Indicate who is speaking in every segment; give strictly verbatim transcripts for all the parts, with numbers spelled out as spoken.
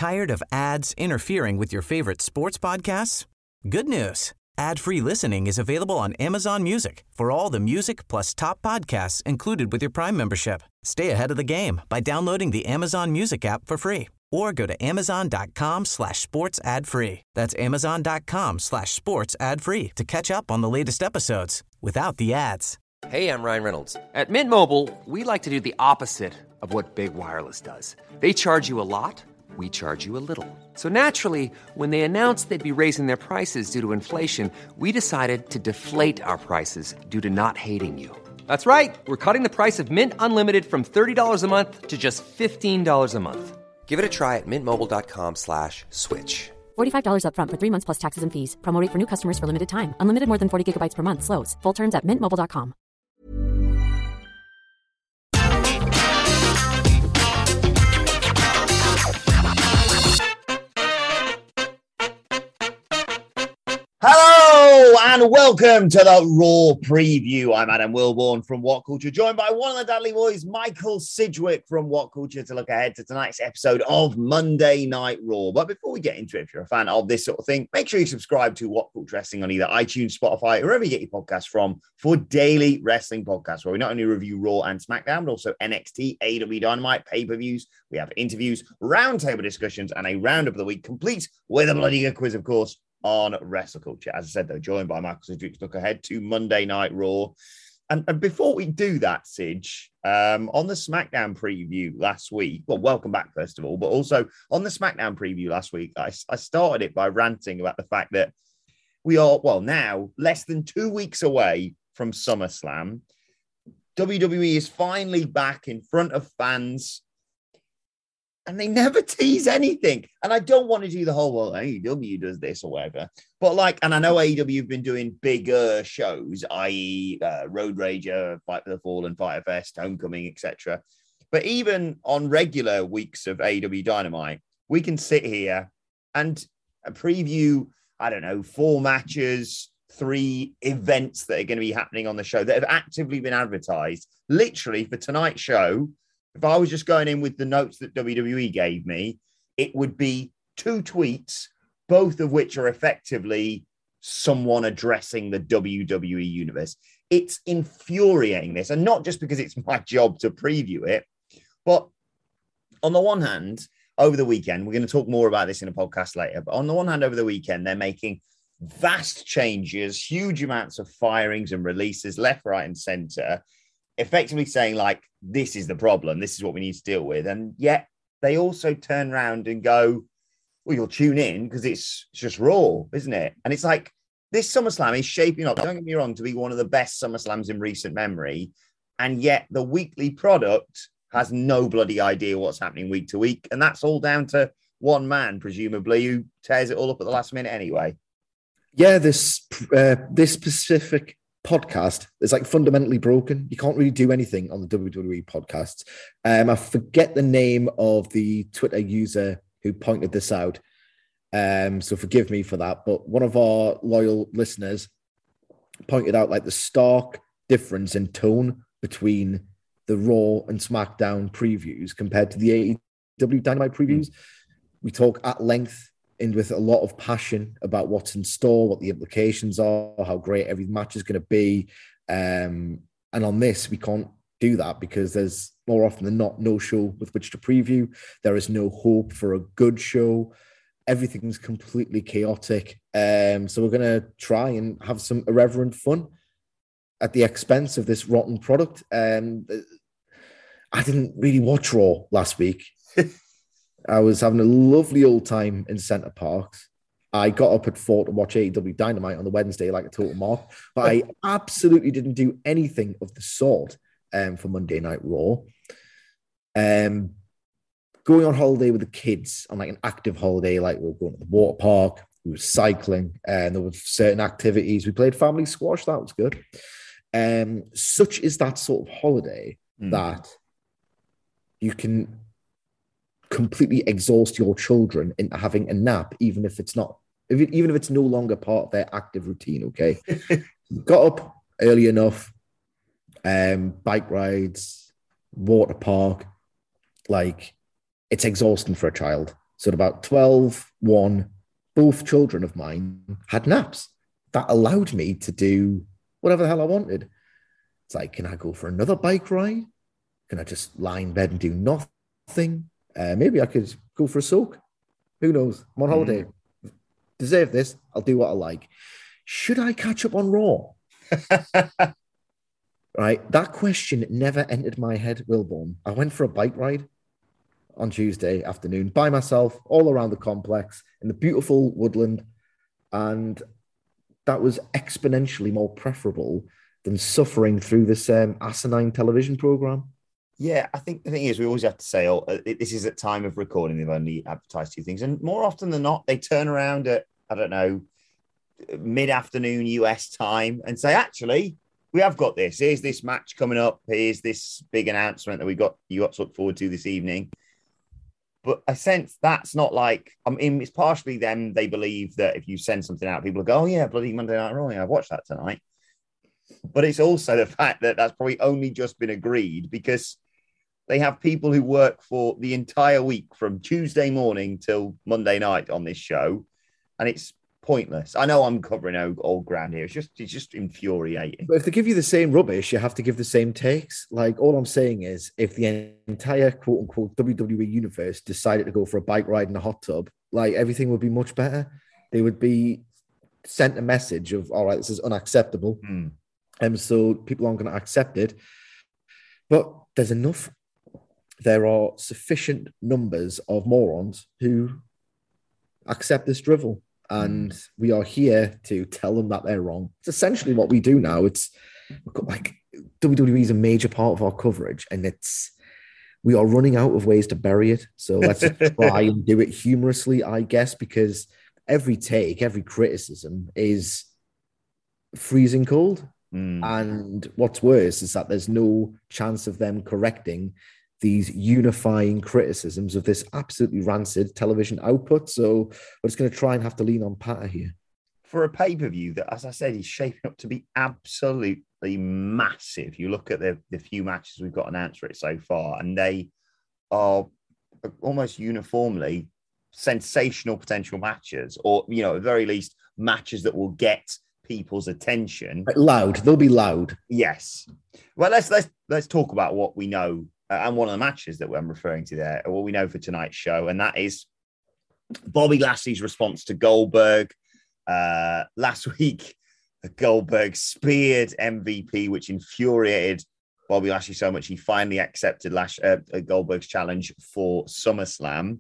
Speaker 1: Tired of ads interfering with your favorite sports podcasts? Good news. Ad-free listening is available on Amazon Music for all the music plus top podcasts included with your Prime membership. Stay ahead of the game by downloading the Amazon Music app for free or go to amazon.com slash sports ad free. That's amazon.com slash sports ad free to catch up on the latest episodes without the ads.
Speaker 2: Hey, I'm Ryan Reynolds. At Mint Mobile, we like to do the opposite of what Big Wireless does. They charge you a lot. We charge you a little. So naturally, when they announced they'd be raising their prices due to inflation, we decided to deflate our prices due to not hating you. That's right. We're cutting the price of Mint Unlimited from thirty dollars a month to just fifteen dollars a month. Give it a try at mintmobile.com slash switch.
Speaker 3: forty-five dollars up front for three months plus taxes and fees. Promo rate for new customers for limited time. Unlimited more than forty gigabytes per month. Slows full terms at mint mobile dot com.
Speaker 4: Hello and welcome to the Raw Preview. I'm Adam Wilborn from What Culture, joined by one of the Dudley Boys, Michael Sidgwick from What Culture, to look ahead to tonight's episode of Monday Night Raw. But before we get into it, if you're a fan of this sort of thing, make sure you subscribe to What Culture Wrestling on either iTunes, Spotify, or wherever you get your podcasts from for daily wrestling podcasts, where we not only review Raw and SmackDown, but also N X T, A E W Dynamite, pay-per-views. We have interviews, roundtable discussions, and a roundup of the week, complete with a bloody good quiz, of course, on Wrestle Culture. As I said, though, joined by Michael Sidgwick to look ahead to Monday Night Raw. And, and before we do that, Sidge, um, on the SmackDown preview last week, well, welcome back, first of all, but also on the SmackDown preview last week, I, I started it by ranting about the fact that we are, well, now less than two weeks away from SummerSlam. W W E is finally back in front of fans, and they never tease anything. And I don't want to do the whole, well, A E W does this or whatever. But like, and I know A E W have been doing bigger shows, that is. Uh, Road Rager, Fight for the Fallen, Fyter Fest, Homecoming, et cetera. But even on regular weeks of A E W Dynamite, we can sit here and preview, I don't know, four matches, three events that are going to be happening on the show that have actively been advertised. Literally for tonight's show, if I was just going in with the notes that W W E gave me, it would be two tweets, both of which are effectively someone addressing the W W E universe. It's infuriating, this, and not just because it's my job to preview it, but on the one hand, over the weekend, we're going to talk more about this in a podcast later, but on the one hand, over the weekend, they're making vast changes, huge amounts of firings and releases left, right, and center, effectively saying, like, this is the problem, this is what we need to deal with. And yet they also turn around and go, well, you'll tune in because it's, it's just Raw, isn't it? And it's like, this SummerSlam is shaping up, don't get me wrong, to be one of the best SummerSlams in recent memory. And yet the weekly product has no bloody idea what's happening week to week. And that's all down to one man, presumably, who tears it all up at the last minute anyway.
Speaker 5: Yeah, this uh, this specific podcast is like fundamentally broken. You can't really do anything on the W W E podcasts. Um, I forget the name of the Twitter user who pointed this out. Um, so forgive me for that. But one of our loyal listeners pointed out like the stark difference in tone between the Raw and SmackDown previews compared to the A E W Dynamite previews. Mm. We talk at length and with a lot of passion about what's in store, what the implications are, how great every match is going to be. Um, and on this, we can't do that because there's more often than not no show with which to preview. There is no hope for a good show. Everything's completely chaotic. Um, so we're going to try and have some irreverent fun at the expense of this rotten product. Um, I didn't really watch Raw last week. I was having a lovely old time in Center Parcs. I got up at four to watch A E W Dynamite on the Wednesday like a total mark, but I absolutely didn't do anything of the sort um, for Monday Night Raw. Um, going on holiday with the kids on like an active holiday, like we were going to the water park, we were cycling, and there were certain activities. We played family squash. That was good. Um, such is that sort of holiday mm. that you can completely exhaust your children into having a nap, even if it's not, if it, even if it's no longer part of their active routine. Okay, got up early enough, um, bike rides, water park, like it's exhausting for a child. So at about twelve, one, both children of mine had naps. That allowed me to do whatever the hell I wanted. It's like, can I go for another bike ride? Can I just lie in bed and do nothing? Uh, maybe I could go for a soak. Who knows? I'm on holiday. Mm. Deserve this. I'll do what I like. Should I catch up on Raw? Right. That question never entered my head, Wilborn. I went for a bike ride on Tuesday afternoon by myself, all around the complex in the beautiful woodland. And that was exponentially more preferable than suffering through this um, asinine television program.
Speaker 4: Yeah, I think the thing is, we always have to say, oh, this is at time of recording. They've only advertised two things. And more often than not, they turn around at, I don't know, mid-afternoon U S time and say, actually, we have got this. Here's this match coming up. Here's this big announcement that we got you got to look forward to this evening. But I sense that's not like, I mean, it's partially them. They believe that if you send something out, people will go, oh, yeah, bloody Monday Night Raw. Yeah, I've watched that tonight. But it's also the fact that that's probably only just been agreed because they have people who work for the entire week from Tuesday morning till Monday night on this show. And it's pointless. I know I'm covering old, old ground here. It's just it's just infuriating.
Speaker 5: But if they give you the same rubbish, you have to give the same takes. Like, all I'm saying is, if the entire quote unquote W W E universe decided to go for a bike ride in a hot tub, like, everything would be much better. They would be sent a message of, all right, this is unacceptable. And mm. um, so people aren't going to accept it. But there's enough. There are sufficient numbers of morons who accept this drivel. And we are here to tell them that they're wrong. It's essentially what we do now. It's like W W E is a major part of our coverage, and it's we are running out of ways to bury it. So let's try and do it humorously, I guess, because every take, every criticism is freezing cold. Mm. And what's worse is that there's no chance of them correcting these unifying criticisms of this absolutely rancid television output. So we're just going to try and have to lean on Patter here.
Speaker 4: For a pay-per-view that, as I said, is shaping up to be absolutely massive. You look at the, the few matches we've got announced for it so far, and they are almost uniformly sensational potential matches, or, you know, at the very least, matches that will get people's attention.
Speaker 5: Loud. They'll be loud.
Speaker 4: Yes. Well, let's let's let's talk about what we know. Uh, and one of the matches that I'm referring to there, what we know for tonight's show, and that is Bobby Lashley's response to Goldberg. Uh, last week, Goldberg speared M V P, which infuriated Bobby Lashley so much he finally accepted Lash, uh, Goldberg's challenge for SummerSlam.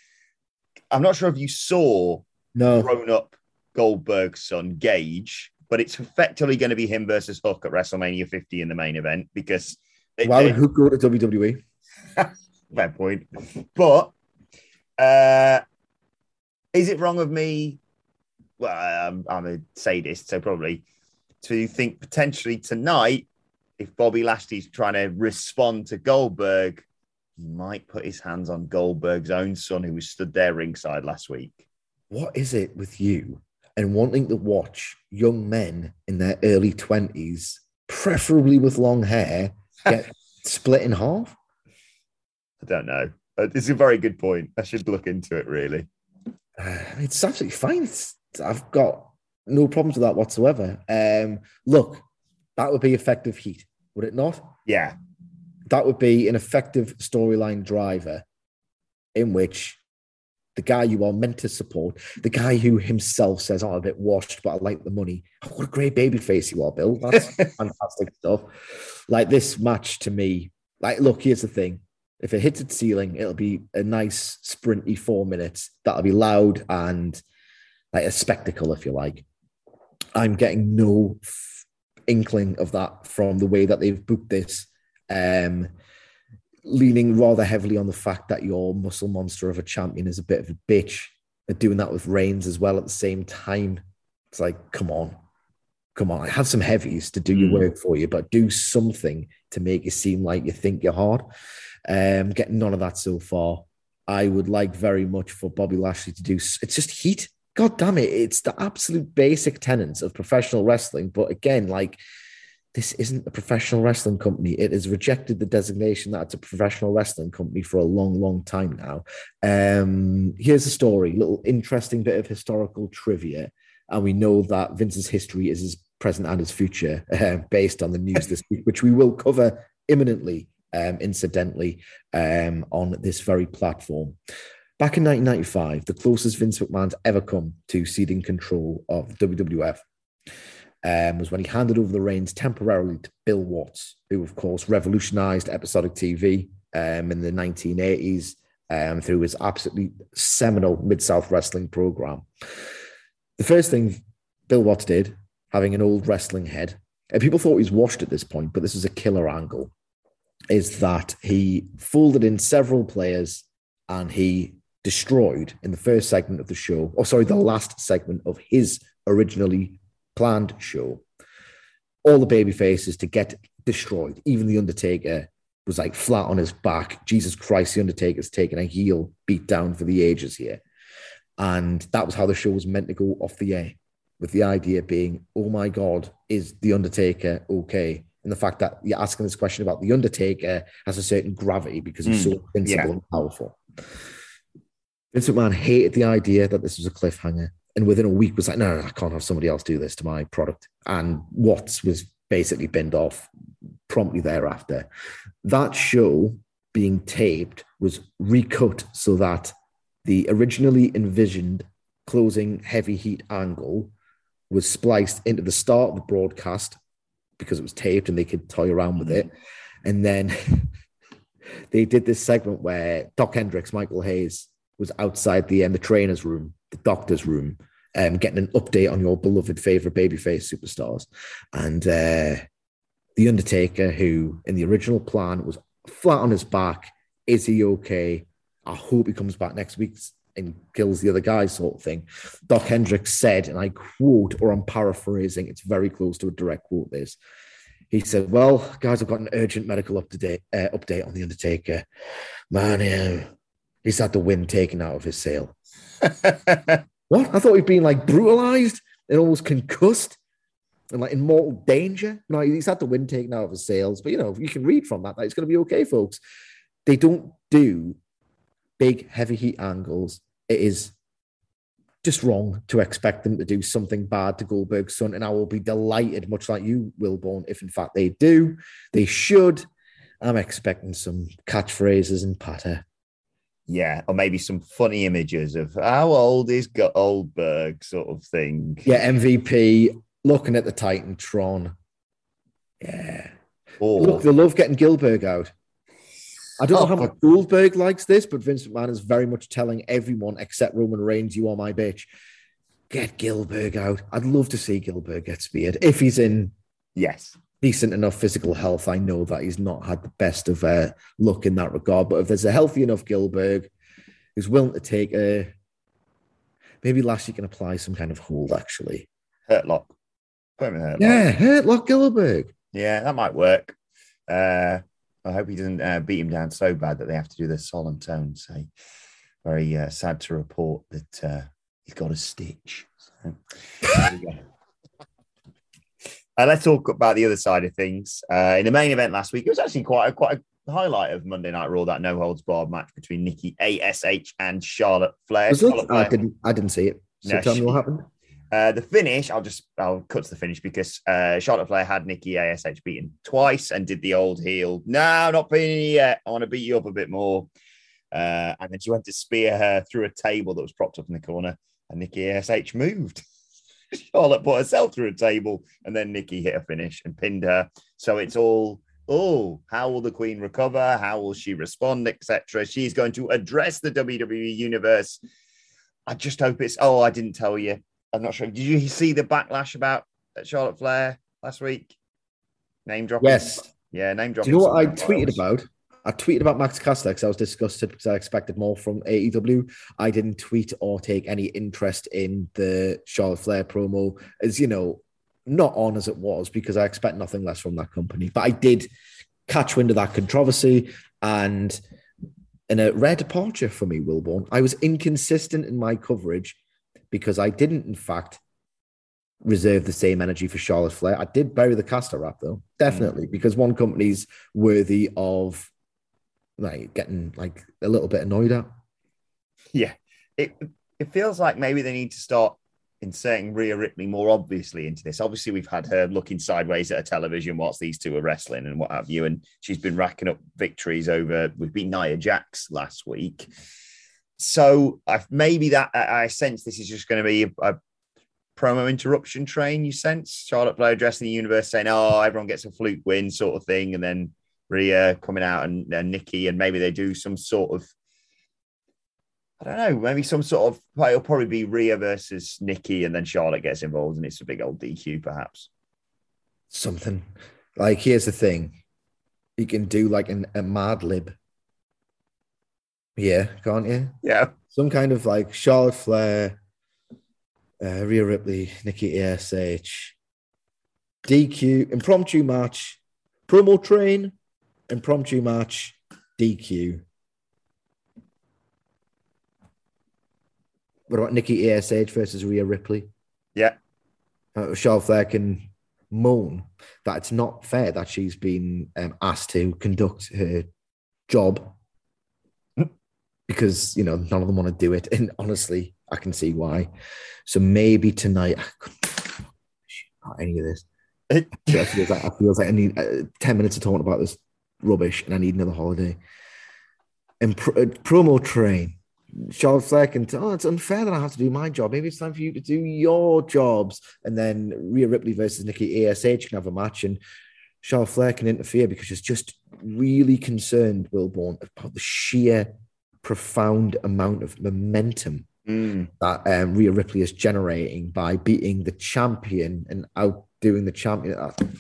Speaker 4: I'm not sure if you saw
Speaker 5: no.
Speaker 4: grown-up Goldberg's son, Gage, but it's effectively going to be him versus Hook at WrestleMania fifty in the main event because... It,
Speaker 5: Why would Hook go to W W E?
Speaker 4: Fair point. But uh, is it wrong of me? Well, I'm, I'm a sadist, so probably to think potentially tonight, if Bobby Lashley's trying to respond to Goldberg, he might put his hands on Goldberg's own son, who was stood there ringside last week.
Speaker 5: What is it with you and wanting to watch young men in their early twenties, preferably with long hair, get split in half?
Speaker 4: I don't know. It's a very good point. I should look into it, really.
Speaker 5: Uh, it's absolutely fine. It's, I've got no problems with that whatsoever. Um, look, that would be effective heat, would it not?
Speaker 4: Yeah.
Speaker 5: That would be an effective storyline driver in which the guy you are meant to support, the guy who himself says, oh, I'm a bit washed, but I like the money. Oh, what a great baby face you are, Bill. That's fantastic stuff. Like, this match to me, like, look, here's the thing. If it hits its ceiling, it'll be a nice sprinty four minutes. That'll be loud and like a spectacle, if you like. I'm getting no f- inkling of that from the way that they've booked this. Um, leaning rather heavily on the fact that your muscle monster of a champion is a bit of a bitch, and doing that with Reigns as well at the same time. It's like, come on, come on, have some heavies to do mm. your work for you, but do something to make you seem like you think you're hard. Um, getting none of that so far. I would like very much for Bobby Lashley to do, it's just heat. God damn it. It's the absolute basic tenets of professional wrestling. But again, like, this isn't a professional wrestling company. It has rejected the designation that it's a professional wrestling company for a long, long time now. Um, here's a story, little interesting bit of historical trivia. And we know that Vince's history is his present and his future uh, based on the news this week, which we will cover imminently, um, incidentally, um, on this very platform. Back in nineteen ninety-five, the closest Vince McMahon's ever come to ceding control of the W W F um, was when he handed over the reins temporarily to Bill Watts, who, of course, revolutionized episodic T V um, in the nineteen eighties um, through his absolutely seminal Mid-South Wrestling program. The first thing Bill Watts did, having an old wrestling head, and people thought he was washed at this point, but this is a killer angle, is that he folded in several players and he destroyed in the first segment of the show, or sorry, the last segment of his originally planned show, all the baby faces to get destroyed. Even The Undertaker was like flat on his back. Jesus Christ, The Undertaker's taking a heel beat down for the ages here. And that was how the show was meant to go off the air, with the idea being, oh my God, is The Undertaker okay? And the fact that you're asking this question about The Undertaker has a certain gravity because he's mm, so invincible yeah. and powerful. Vince McMahon hated the idea that this was a cliffhanger, and within a week was like, no, no, no, I can't have somebody else do this to my product. And Watts was basically binned off promptly thereafter. That show being taped was recut so that the originally envisioned closing heavy heat angle was spliced into the start of the broadcast because it was taped and they could toy around with it. And then they did this segment where Doc Hendricks, Michael Hayes, was outside the, um, the trainer's room, the doctor's room, um, getting an update on your beloved favorite babyface superstars. And uh, The Undertaker, who in the original plan was flat on his back, is he okay? I hope he comes back next week and kills the other guy, sort of thing. Doc Hendricks said, and I quote, or I'm paraphrasing, it's very close to a direct quote this. He said, well, guys, I've got an urgent medical up-to-date, uh, update on The Undertaker. Man, uh, he's had the wind taken out of his sail. What? I thought he'd been like brutalized and almost concussed and like in mortal danger. No, he's had the wind taken out of his sails. But, you know, you can read from that that it's going to be okay, folks. They don't do big, heavy heat angles. It is just wrong to expect them to do something bad to Goldberg's son. And I will be delighted, much like you, Wilborn, if in fact they do. They should. I'm expecting some catchphrases and patter.
Speaker 4: Yeah, or maybe some funny images of how old is Goldberg sort of thing.
Speaker 5: Yeah, M V P, looking at the Titantron. Yeah. Or, look, they love getting Gillberg out. I don't oh, know how much Goldberg likes this, but Vince McMahon is very much telling everyone except Roman Reigns, you are my bitch. Get Gillberg out. I'd love to see Gillberg get speared. If he's in
Speaker 4: yes,
Speaker 5: decent enough physical health, I know that he's not had the best of uh, luck in that regard. But if there's a healthy enough Gillberg who's willing to take a... Maybe Lashley can apply some kind of hold, actually.
Speaker 4: Hurt lock. Put him in hurt
Speaker 5: yeah, lock. hurt lock Gillberg.
Speaker 4: Yeah, that might work. Uh, I hope he doesn't uh, beat him down so bad that they have to do the solemn tone. Say, very uh, sad to report that uh, he's got a stitch. So, there we go. Uh, let's talk about the other side of things. Uh, in the main event last week, it was actually quite a, quite a highlight of Monday Night Raw, that no holds barred match between Nikki A S H and Charlotte Flair.
Speaker 5: Was
Speaker 4: Charlotte
Speaker 5: it?
Speaker 4: Flair.
Speaker 5: I didn't. I didn't see it. So
Speaker 4: no,
Speaker 5: tell me
Speaker 4: she,
Speaker 5: what happened.
Speaker 4: Uh, the finish. I'll just I'll cut to the finish because uh, Charlotte Flair had Nikki A S H beaten twice and did the old heel. No, not beating you yet. I want to beat you up a bit more. Uh, and then she went to spear her through a table that was propped up in the corner, and Nikki A S H moved. Charlotte put herself through a table, and then Nikki hit a finish and pinned her. So it's all, oh, how will the Queen recover? How will she respond, et cetera? She's going to address the W W E universe. I just hope it's, oh, I didn't tell you. I'm not sure. Did you see the backlash about Charlotte Flair last week? Name dropping?
Speaker 5: Yes.
Speaker 4: Yeah, name dropping.
Speaker 5: Do you know what I tweeted about? I tweeted about Max Caster because I was disgusted because I expected more from A E W. I didn't tweet or take any interest in the Charlotte Flair promo, as you know, not on as it was because I expect nothing less from that company. But I did catch wind of that controversy, and in a rare departure for me, Wilborn, I was inconsistent in my coverage because I didn't, in fact, reserve the same energy for Charlotte Flair. I did bury the caster rap though, definitely, mm. because one company's worthy of like getting like a little bit annoyed at.
Speaker 4: Yeah, it it feels like maybe they need to start inserting Rhea Ripley more obviously into this. Obviously, we've had her looking sideways at a television whilst these two are wrestling and what have you, and she's been racking up victories over. We've beat Nia Jax last week, so I've maybe that I, I sense this is just going to be a, a promo interruption train. You sense Charlotte Flair addressing the universe, saying, "Oh, everyone gets a fluke win," sort of thing, and then Rhea coming out and, and Nikki, and maybe they do some sort of. I don't know, maybe some sort of, it'll probably be Rhea versus Nikki and then Charlotte gets involved and it's a big old D Q perhaps.
Speaker 5: Something. Like, here's the thing. You can do like an, a Mad Lib. Yeah, can't you?
Speaker 4: Yeah.
Speaker 5: Some kind of like Charlotte Flair, uh, Rhea Ripley, Nikki A S H, D Q, impromptu match, promo train, impromptu match, D Q. What about Nikki A S H versus Rhea Ripley?
Speaker 4: Yeah.
Speaker 5: Uh, Charlotte Flair can moan that it's not fair that she's been um, asked to conduct her job because, you know, none of them want to do it. And honestly, I can see why. So maybe tonight, I couldn't about any of this. I feel like, I feel like I need uh, ten minutes of talking about this rubbish and I need another holiday. And pr- uh, promo train. Charlotte Flair can, oh, it's unfair that I have to do my job. Maybe it's time for you to do your jobs. And then Rhea Ripley versus Nikki A S H can have a match and Charlotte Flair can interfere because she's just really concerned, Will Bourne, about the sheer profound amount of momentum mm. that um, Rhea Ripley is generating by beating the champion and outdoing the champion.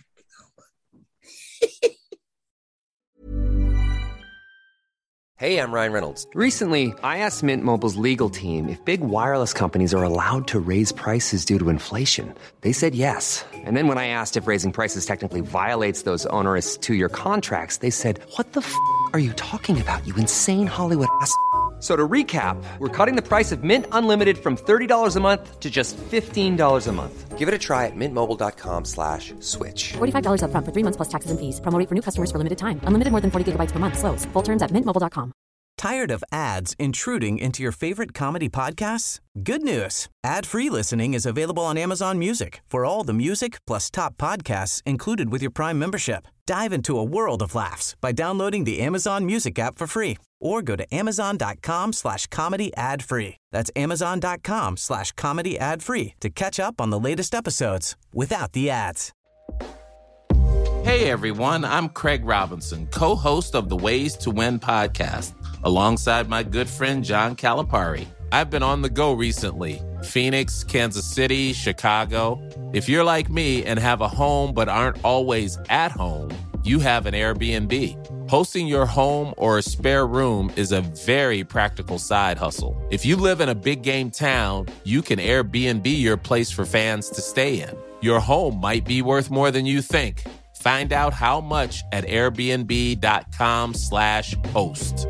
Speaker 2: Hey, I'm Ryan Reynolds. Recently, I asked Mint Mobile's legal team if big wireless companies are allowed to raise prices due to inflation. They said yes. And then when I asked if raising prices technically violates those onerous two-year contracts, they said, what the f*** are you talking about, you insane Hollywood ass f- So to recap, we're cutting the price of Mint Unlimited from thirty dollars a month to just fifteen dollars a month. Give it a try at mintmobile.com slash switch.
Speaker 3: forty-five dollars up front for three months plus taxes and fees. Promo rate for new customers for limited time. Unlimited more than forty gigabytes per month. Slows full terms at mint mobile dot com.
Speaker 1: Tired of ads intruding into your favorite comedy podcasts? Good news. Ad-free listening is available on Amazon Music for all the music plus top podcasts included with your Prime membership. Dive into a world of laughs by downloading the Amazon Music app for free or go to amazon.com slash comedy ad free. That's amazon.com slash comedy ad free to catch up on the latest episodes without the ads.
Speaker 6: Hey everyone, I'm Craig Robinson, co-host of the Ways to Win podcast, alongside my good friend John Calipari. I've been on the go recently. Phoenix, Kansas City, Chicago. If you're like me and have a home but aren't always at home, you have an Airbnb. Hosting your home or a spare room is a very practical side hustle. If you live in a big game town, you can Airbnb your place for fans to stay in. Your home might be worth more than you think. Find out how much at airbnb.com slash host.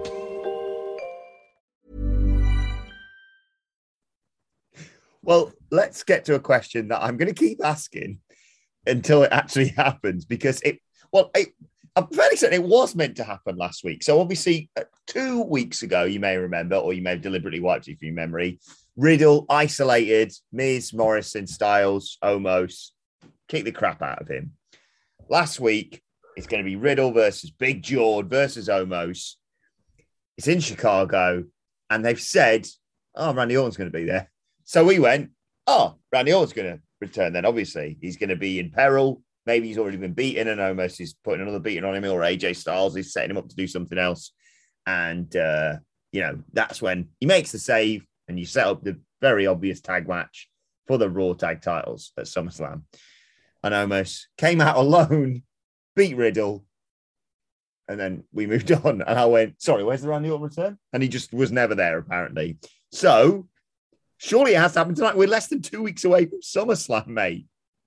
Speaker 4: Well, let's get to a question that I'm going to keep asking until it actually happens, because it, well, it, I'm fairly certain it was meant to happen last week. So obviously uh, two weeks ago, you may remember, or you may have deliberately wiped it from your memory, Riddle isolated Miz, Morrison, Styles, Omos, kick the crap out of him. Last week, it's going to be Riddle versus Big George versus Omos. It's in Chicago, and they've said, oh, Randy Orton's going to be there. So we went, oh, Randy Orton's going to return then, obviously. He's going to be in peril. Maybe he's already been beaten, and Omos is putting another beating on him, or A J Styles is setting him up to do something else. And, uh, you know, that's when he makes the save, and you set up the very obvious tag match for the Raw tag titles at SummerSlam. And Omos came out alone, beat Riddle, and then we moved on. And I went, sorry, where's the Randy Orton return? And he just was never there, apparently. So, surely it has to happen tonight. We're less than two weeks away from SummerSlam, mate.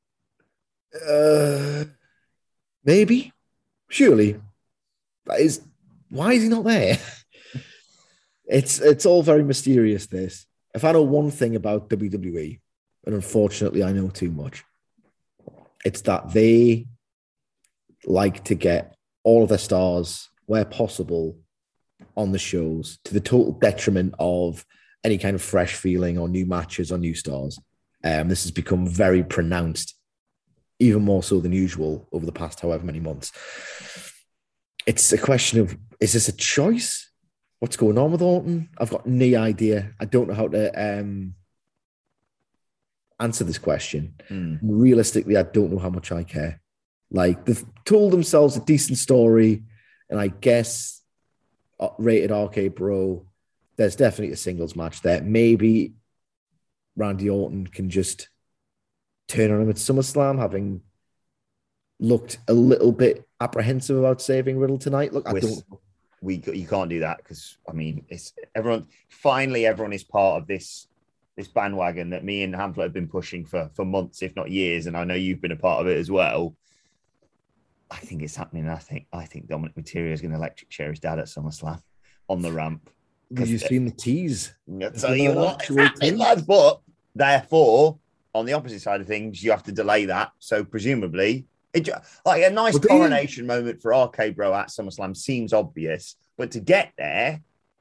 Speaker 5: Uh, maybe. Surely. That is, why is he not there? it's it's all very mysterious, this. If I know one thing about W W E, and unfortunately I know too much. It's that they like to get all of their stars, where possible, on the shows to the total detriment of any kind of fresh feeling or new matches or new stars. Um, this has become very pronounced, even more so than usual over the past however many months. It's a question of, is this a choice? What's going on with Orton? I've got no idea. I don't know how to um, answer this question. Mm. Realistically, I don't know how much I care. Like, they've told themselves a decent story, and I guess rated R K Bro, there's definitely a singles match there. Maybe Randy Orton can just turn on him at SummerSlam, having looked a little bit apprehensive about saving Riddle tonight. Look, I
Speaker 4: With,
Speaker 5: don't.
Speaker 4: We you can't do that because I mean, it's everyone. Finally, everyone is part of this this bandwagon that me and Hamlet have been pushing for for months, if not years, and I know you've been a part of it as well. I think it's happening. I think I think Dominic Mysterio is going to electric chair his dad at SummerSlam on the ramp.
Speaker 5: Have you seen the tease?
Speaker 4: I'll tell you what, it's happening, lads. But therefore, on the opposite side of things, you have to delay that. So presumably, it, like a nice well, coronation moment for R K Bro at SummerSlam seems obvious, but to get there,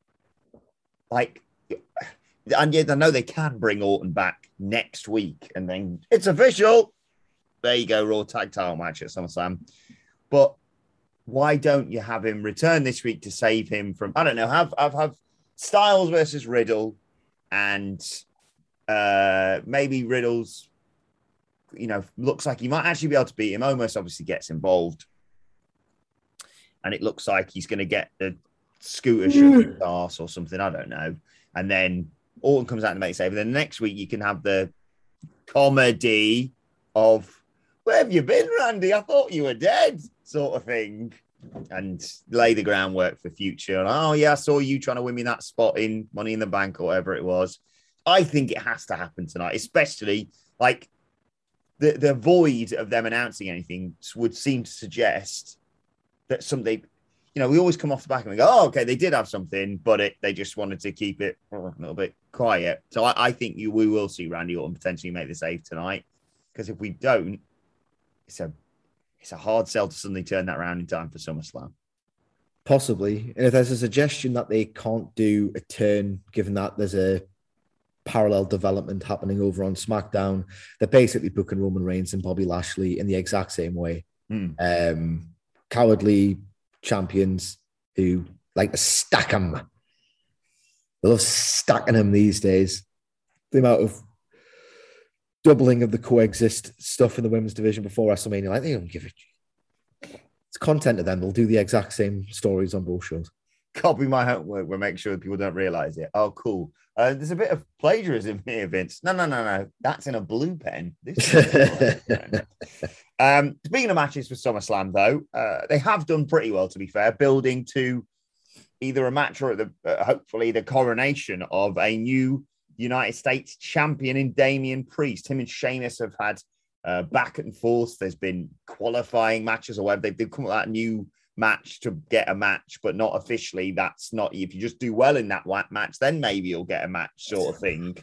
Speaker 4: like, and yet I know they can bring Orton back next week, and then it's official. There you go, Raw tag title match at SummerSlam. But why don't you have him return this week to save him from, I don't know, have have, have Styles versus Riddle, and uh, maybe Riddle's, you know, looks like he might actually be able to beat him. Almost obviously gets involved. And it looks like he's going to get the scooter shoved in his arse or something. I don't know. And then Orton comes out and makes save. And then next week you can have the comedy of, where have you been, Randy? I thought you were dead, sort of thing. And lay the groundwork for future. And, oh, yeah, I saw you trying to win me that spot in Money in the Bank or whatever it was. I think it has to happen tonight, especially, like, the, the void of them announcing anything would seem to suggest that something, you know, we always come off the back and we go, oh, okay, they did have something, but it they just wanted to keep it a little bit quiet. So I, I think you we will see Randy Orton potentially make the save tonight. Because if we don't, it's a it's a hard sell to suddenly turn that around in time for SummerSlam.
Speaker 5: Possibly. And if there's a suggestion that they can't do a turn, given that there's a parallel development happening over on SmackDown, they're basically booking Roman Reigns and Bobby Lashley in the exact same way. Hmm. Um, cowardly champions who like to stack them. They love stacking them these days. The amount of doubling of the coexist stuff in the women's division before WrestleMania, like they don't give a... It's content to them. They'll do the exact same stories on both shows.
Speaker 4: Copy my homework. We'll make sure people don't realize it. Oh, cool. Uh, there's a bit of plagiarism here, Vince. No, no, no, no. That's in a blue pen. This is um, speaking of matches for SummerSlam, though, uh, they have done pretty well, to be fair, building to either a match or the uh, hopefully the coronation of a new United States champion in Damian Priest. Him and Sheamus have had uh, back and forth. There's been qualifying matches or whatever. They've, they've come up with that new match to get a match, but not officially. That's not, if you just do well in that match, then maybe you'll get a match sort of thing.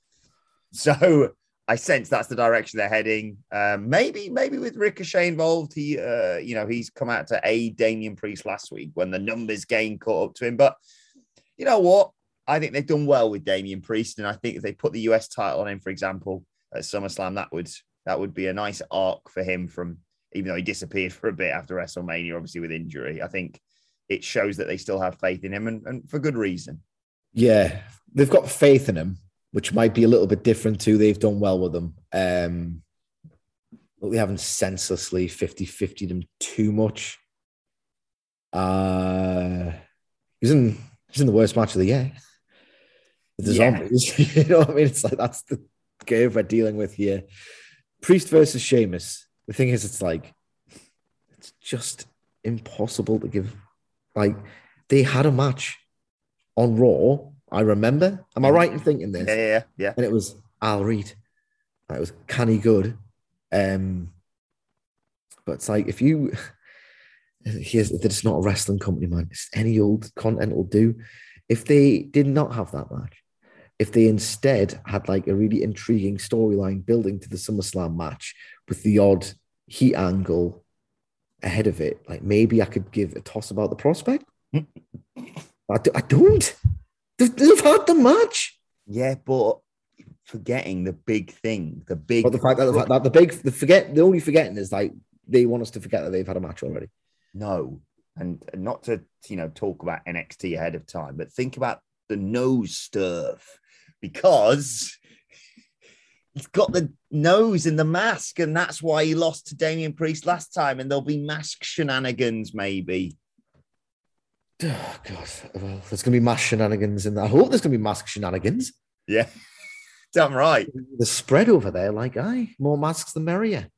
Speaker 4: So I sense that's the direction they're heading. Um, maybe, maybe with Ricochet involved, he, uh, you know, he's come out to aid Damian Priest last week when the numbers game caught up to him. But you know what? I think they've done well with Damian Priest, and I think if they put the U S title on him, for example, at SummerSlam, that would that would be a nice arc for him from, even though he disappeared for a bit after WrestleMania, obviously with injury. I think it shows that they still have faith in him, and, and for good reason. Yeah,
Speaker 5: they've got faith in him, which might be a little bit different too. They've done well with them. Um, but we haven't senselessly fifty-fifty'd him too much. Uh, he's in, he's in the worst match of the year. The yeah. Zombies, you know what I mean? It's like, that's the game we're dealing with here. Priest versus Sheamus. The thing is, it's like, it's just impossible to give. Like, they had a match on Raw, I remember. Am I right in thinking this?
Speaker 4: Yeah, yeah, yeah.
Speaker 5: And it was Al Reed. It was canny good. Um, but it's like, if you, here's, it's not a wrestling company, man. It's any old content will do. If they did not have that match, if they instead had like a really intriguing storyline building to the SummerSlam match with the odd heat angle ahead of it. Like maybe I could give a toss about the prospect. I, do, I don't. They've, they've had the match.
Speaker 4: Yeah, but forgetting the big thing, the big.
Speaker 5: But the fact that the, fact that the big, the forget, the only forgetting is like they want us to forget that they've had a match already.
Speaker 4: No, and not to you know talk about N X T ahead of time, but think about the nose stuff because he's got the nose in the mask, and that's why he lost to Damian Priest last time. And there'll be mask shenanigans, maybe.
Speaker 5: Oh God, well, there's going to be mask shenanigans in that. I hope there's going to be mask shenanigans.
Speaker 4: Yeah, damn right.
Speaker 5: The spread over there, like, aye, more masks the merrier.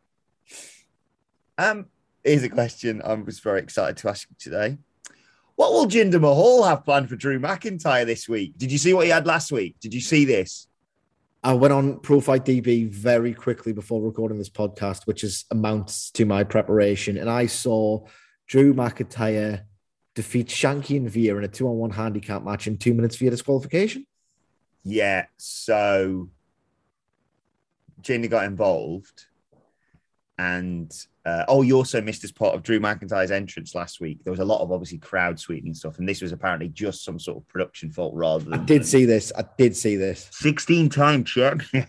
Speaker 4: Um, here's a question I was very excited to ask you today. What will Jinder Mahal have planned for Drew McIntyre this week? Did you see what he had last week? Did you see this?
Speaker 5: I went on Pro Fight D B very quickly before recording this podcast, which is amounts to my preparation, and I saw Drew McIntyre defeat Shanky and Veer in a two-on-one handicap match in two minutes via disqualification.
Speaker 4: Yeah, so Jinder got involved, and uh, oh, you also missed as part of Drew McIntyre's entrance last week. There was a lot of obviously crowd sweetening stuff, and this was apparently just some sort of production fault rather than.
Speaker 5: I did see this. I did see this.
Speaker 4: sixteen-time champion.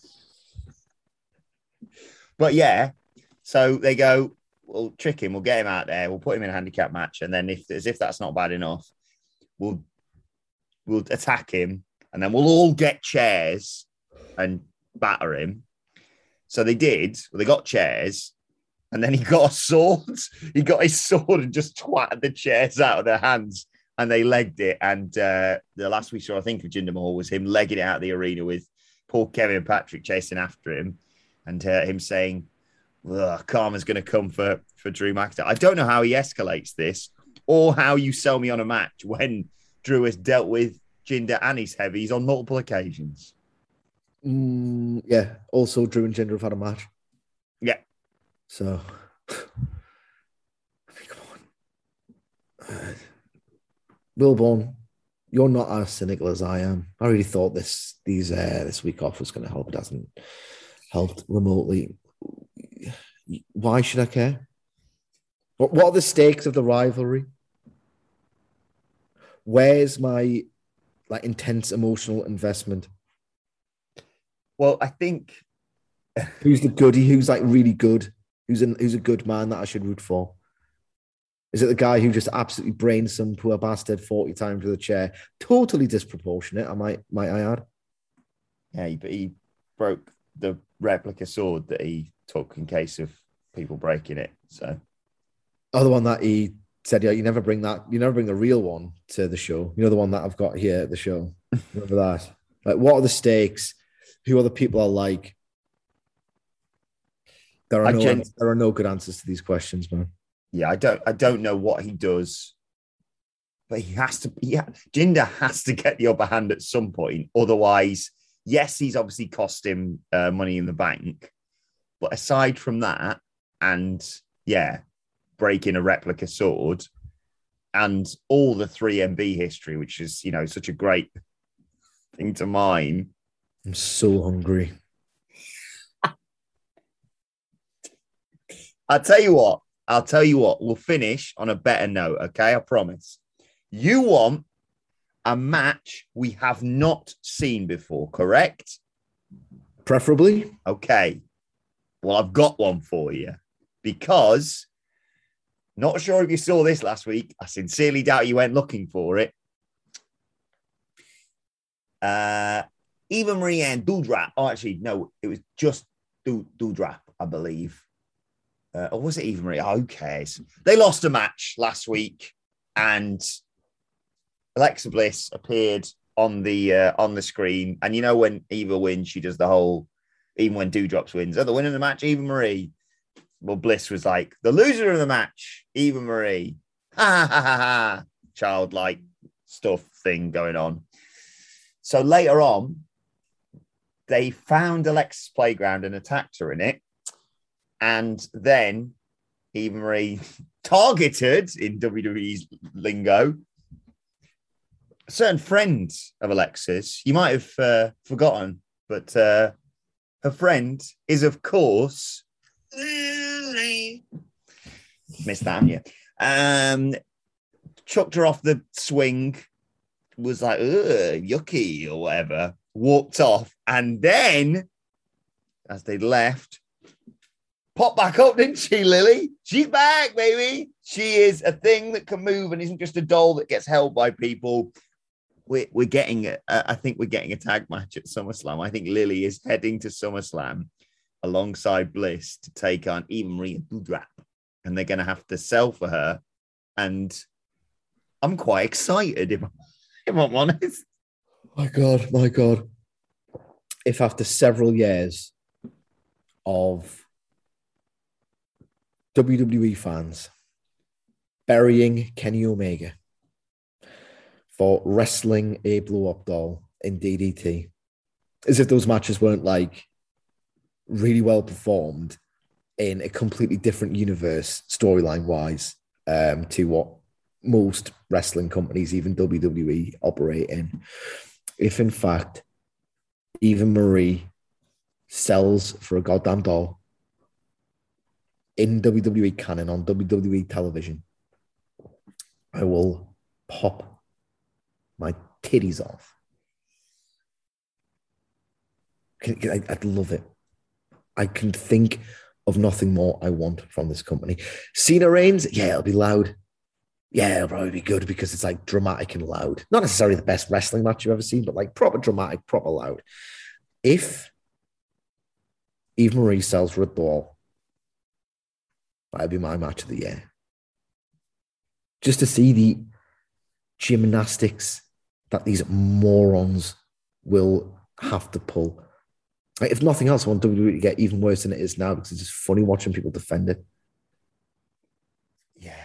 Speaker 4: But yeah, so they go, we'll trick him, we'll get him out there, we'll put him in a handicap match, and then if as if that's not bad enough, we'll we'll attack him, and then we'll all get chairs and batter him. So they did. Well, they got chairs, and then he got a sword. He got his sword and just twatted the chairs out of their hands, and they legged it. And uh, the last we saw, I think, of Jinder Mahal was him legging it out of the arena with poor Kevin and Patrick chasing after him, and uh, him saying, karma's going to come for, for Drew McIntyre. I don't know how he escalates this or how you sell me on a match when Drew has dealt with Jinder and his heavies on multiple occasions.
Speaker 5: Mm, yeah. Also, Drew and Jinder have had a match.
Speaker 4: Yeah.
Speaker 5: So, I mean, come on. Uh, Wilborn, you're not as cynical as I am. I really thought this these uh, this week off was going to help. It hasn't helped remotely. Why should I care? What, what are the stakes of the rivalry? Where's my like intense emotional investment?
Speaker 4: Well, I think
Speaker 5: who's the goodie? Who's like really good? Who's an, who's a good man that I should root for? Is it the guy who just absolutely brains some poor bastard forty times with a chair? Totally disproportionate, I might might I add.
Speaker 4: Yeah, but he broke the replica sword that he took in case of people breaking it. So,
Speaker 5: oh, the one that he said, yeah, you never bring that, you never bring the real one to the show. You know, the one that I've got here at the show. Remember that? Like, what are the stakes? Who are the people I like? There are no gen- there are no good answers to these questions, man.
Speaker 4: Yeah, I don't I don't know what he does, but he has to. Yeah, Jinder has to get the upper hand at some point. Otherwise, yes, he's obviously cost him uh, money in the bank. But aside from that, and yeah, breaking a replica sword, and all the three M B history, which is you know such a great thing to mine.
Speaker 5: I'm so hungry.
Speaker 4: I'll tell you what. I'll tell you what. We'll finish on a better note, okay? I promise. You want a match we have not seen before, correct?
Speaker 5: Preferably.
Speaker 4: Okay. Well, I've got one for you because not sure if you saw this last week. I sincerely doubt you went looking for it. Uh, Eva Marie and Doudrop. Oh, actually, no, it was just Doudrop, I believe. Uh, or was it Eva Marie? Oh, who cares? They lost a match last week, and Alexa Bliss appeared on the uh, on the screen. And you know when Eva wins, she does the whole. Even when Doudrop wins, oh, the winner of the match, Eva Marie. Well, Bliss was like the loser of the match, Eva Marie. Ha ha ha ha! Childlike stuff thing going on. So later on, they found Alexa's playground and attacked her in it. And then Eva Marie targeted, in W W E's lingo, a certain friend of Alexa's, you might have uh, forgotten, but uh, her friend is, of course, missed that, haven't you? Um, chucked her off the swing, was like, ugh, yucky or whatever, walked off, and then, as they left, popped back up, didn't she, Lily? She's back, baby. She is a thing that can move and isn't just a doll that gets held by people. We're, we're getting, a, I think we're getting a tag match at SummerSlam. I think Lily is heading to SummerSlam alongside Bliss to take on Eva Marie Doudrop, and they're going to have to sell for her. And I'm quite excited, if I'm, if I'm honest.
Speaker 5: My God, my God. If after several years of W W E fans burying Kenny Omega for wrestling a blow-up doll in D D T, as if those matches weren't like really well performed in a completely different universe, storyline-wise, um, to what most wrestling companies, even W W E, operate in. If in fact Eva Marie sells for a goddamn doll in W W E canon on W W E television, I will pop my titties off. I'd love it. I can think of nothing more I want from this company. Cena Reigns, yeah, it'll be loud. Yeah, it'll probably be good because it's like dramatic and loud. Not necessarily the best wrestling match you've ever seen, but like proper dramatic, proper loud. If Eva Marie sells for a doll, that'd be my match of the year. Just to see the gymnastics that these morons will have to pull. Like, if nothing else, I want W W E to get even worse than it is now because it's just funny watching people defend it.
Speaker 4: Yeah.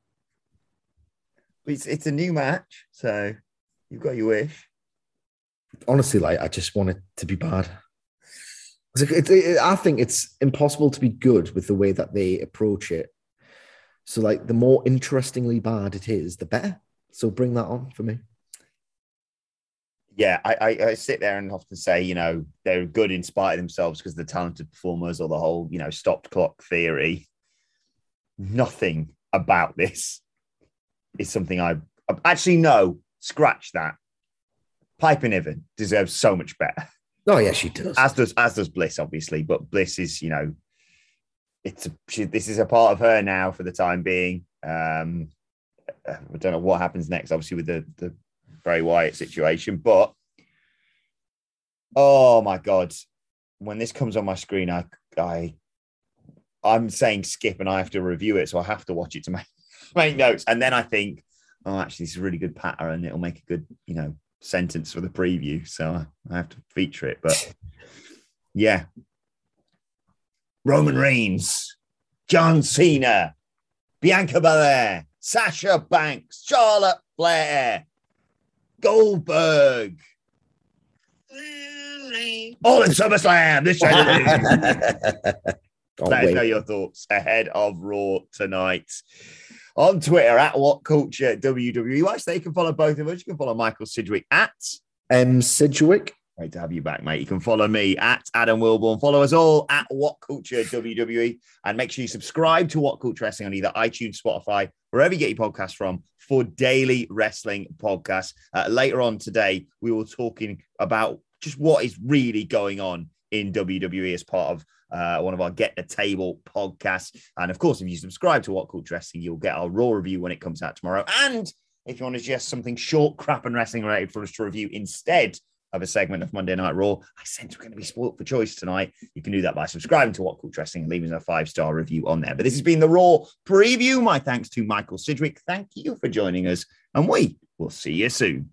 Speaker 4: It's, it's a new match, so you've got your wish.
Speaker 5: Honestly, like, I just want it to be bad. It, it, it, I think it's impossible to be good with the way that they approach it. So, like, the more interestingly bad it is, the better. So bring that on for me.
Speaker 4: Yeah, I, I, I sit there and often say, you know, they're good in spite of themselves because they're talented performers, or the whole, you know, stopped clock theory. Nothing about this is something I actually no. Scratch that. Piper Niven deserves so much better.
Speaker 5: Oh yeah, she does.
Speaker 4: As does as does Bliss, obviously. But Bliss is, you know, it's a, she, this is a part of her now for the time being. Um, I don't know what happens next, obviously, with the the Bray Wyatt situation. But oh my God, when this comes on my screen, I I I'm saying skip, and I have to review it, so I have to watch it to make make notes. And then I think, oh, actually, this is a really good pattern. It'll make a good, you know, sentence for the preview, so I have to feature it. But yeah, Roman Reigns, John Cena, Bianca Belair, Sasha Banks, Charlotte Flair, Goldberg, all in SummerSlam this Saturday. Let us know your thoughts ahead of Raw tonight. On Twitter, at What Culture W W E. Well, so you can follow both of us. You can follow Michael Sidgwick at
Speaker 5: M. Sidgwick.
Speaker 4: Great to have you back, mate. You can follow me at Adam Wilborn. Follow us all at What Culture W W E. And make sure you subscribe to What Culture Wrestling on either iTunes, Spotify, wherever you get your podcasts from, for daily wrestling podcasts. Uh, later on today, we will talking about just what is really going on in W W E as part of Uh, one of our Get the Table podcasts. And of course, if you subscribe to What Culture Wrestling, you'll get our Raw review when it comes out tomorrow. And if you want to suggest something short, crap, and wrestling related for us to review instead of a segment of Monday Night Raw, I sense we're going to be spoiled for choice tonight. You can do that by subscribing to What Culture Wrestling and leaving us a five-star review on there. But this has been the Raw preview. My thanks to Michael Sidgwick. Thank you for joining us, and we will see you soon.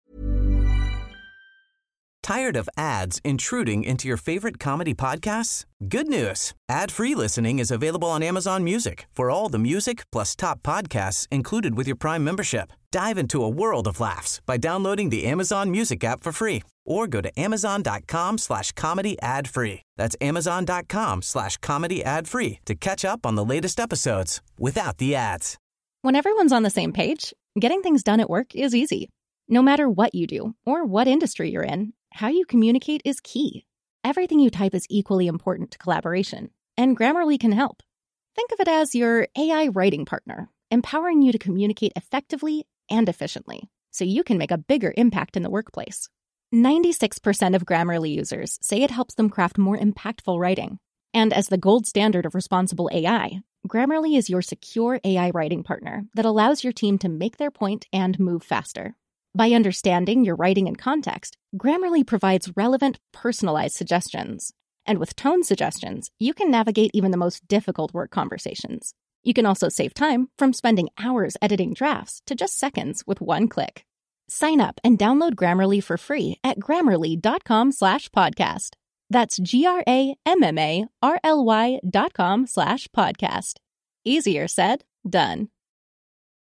Speaker 1: Tired of ads intruding into your favorite comedy podcasts? Good news. Ad-free listening is available on Amazon Music for all the music plus top podcasts included with your Prime membership. Dive into a world of laughs by downloading the Amazon Music app for free or go to amazon.com slash comedy ad free. That's amazon.com slash comedy ad free to catch up on the latest episodes without the ads.
Speaker 3: When everyone's on the same page, getting things done at work is easy.
Speaker 7: No matter what you do or what industry you're in, how you communicate is key. Everything you type is equally important to collaboration, and Grammarly can help. Think of it as your A I writing partner, empowering you to communicate effectively and efficiently, so you can make a bigger impact in the workplace. ninety-six percent of Grammarly users say it helps them craft more impactful writing. And as the gold standard of responsible A I, Grammarly is your secure A I writing partner that allows your team to make their point and move faster. By understanding your writing and context, Grammarly provides relevant, personalized suggestions. And with tone suggestions, you can navigate even the most difficult work conversations. You can also save time from spending hours editing drafts to just seconds with one click. Sign up and download Grammarly for free at grammarly.com slash podcast. That's G-R-A-M-M-A-R-L-Y dot com slash podcast. Easier said, done.